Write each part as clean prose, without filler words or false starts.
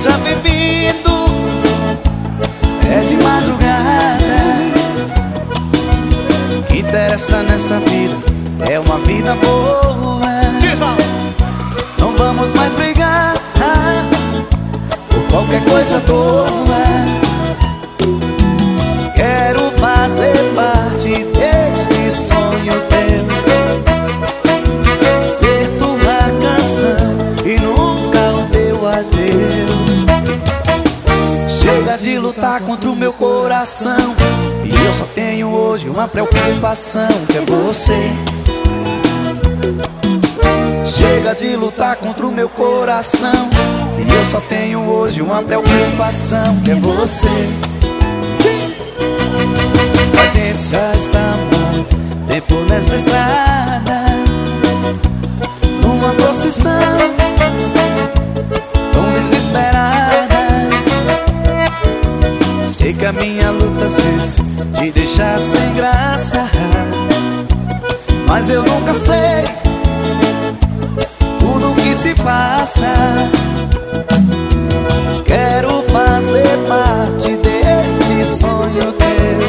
já vivido é de madrugada. O que interessa nessa vida é uma vida boa. Não vamos mais brigar por qualquer coisa boa. Quero fazer parte deste sonho teu, ser tua canção e nunca o teu adeus. Chega de lutar contra o meu coração, e eu só tenho hoje uma preocupação, que é você. Chega de lutar contra o meu coração, e eu só tenho hoje uma preocupação, que é você. A gente já está há muito tempo nessa estrada, numa procissão tão desesperada. Sei que a minha luta às vezes te deixa sem graça, mas eu nunca sei tudo o que se passa. Quero fazer parte deste sonho teu,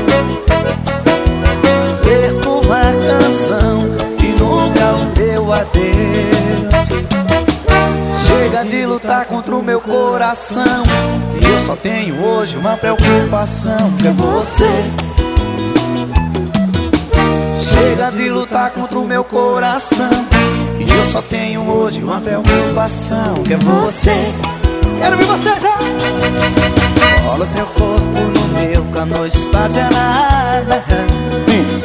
ser tua canção e nunca o teu adeus. Chega de lutar contra o meu coração, e eu só tenho hoje uma preocupação, que é você. Chega de lutar contra o meu coração, e eu só tenho hoje uma preocupação, que é você. Quero ver você já! Cola teu corpo no meu, que a noite está gelada. Isso.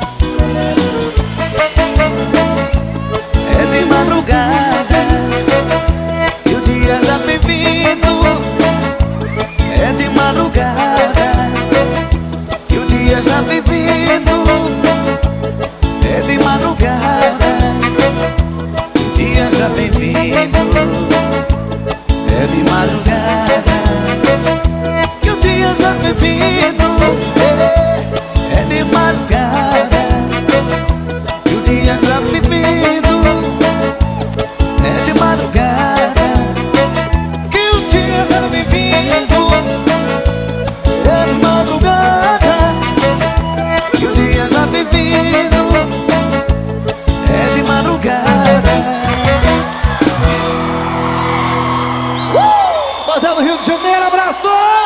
É de madrugada e o dia já vivido. É de madrugada e o dia já vivido. É de madrugada e o dia já vivido. É de madrugada que o dia já vivido. É de madrugada que o dia já vivido. É de madrugada que o dia já vivido. É de madrugada que o dia já vivido. É de madrugada. Rapaziada do Rio de Janeiro, abraço!